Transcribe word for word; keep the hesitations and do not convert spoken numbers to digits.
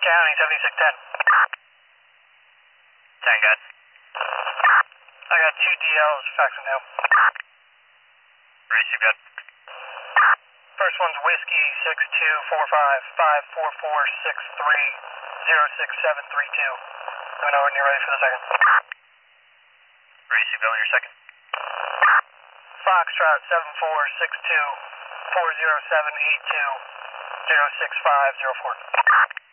County, seventy-six ten. ten, good. I got two D Ls faxing now. Receive, good. First one's Whiskey six two four five five four four six three zero six seven three two. Let me know when you're ready for the second. Receive, go on your second. Foxtrot seven four six two four zero seven eight two zero six five zero four.